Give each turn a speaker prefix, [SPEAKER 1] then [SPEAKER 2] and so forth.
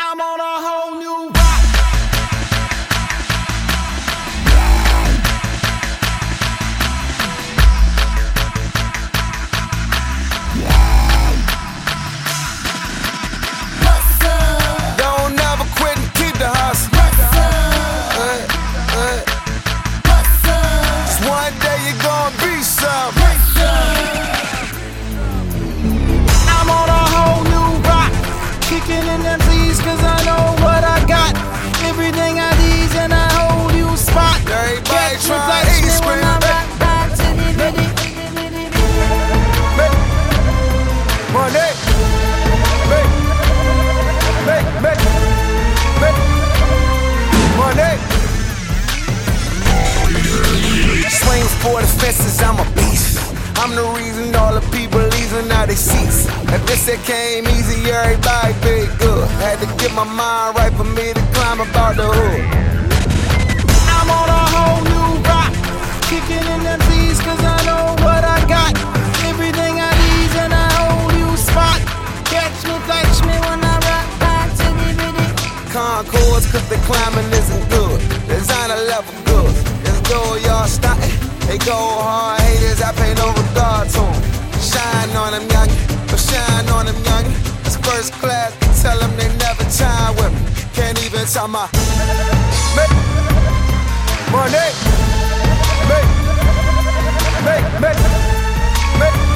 [SPEAKER 1] I'm on a whole new rock. Don't never quit and keep the hustle. Just one day you're gonna be something. I'm on a whole new rock, kicking in them Z's cause I know what I got. Everything I need and I hold you spot. Everybody trying to eat scream. Money. Money. Swings for the fences, I'm a beast. I'm the reason all the people leaving out their seats. If this shit came easy, everybody be good. Had to get my mind right for me to climb about the hood. I'm on a whole new rock, kicking in them Z's cause I know what I got. Everything I need and I hold you spot. Catch me when I rock back to the bitty. Concords cause the climbing isn't good. Designer level good. Let's go, y'all stuntin'. They go hard, haters, I pay no regard to them. Shine on them youngin', but shine on them youngin'. It's first class, tell them they never time with me. Can't even tell my money. Make.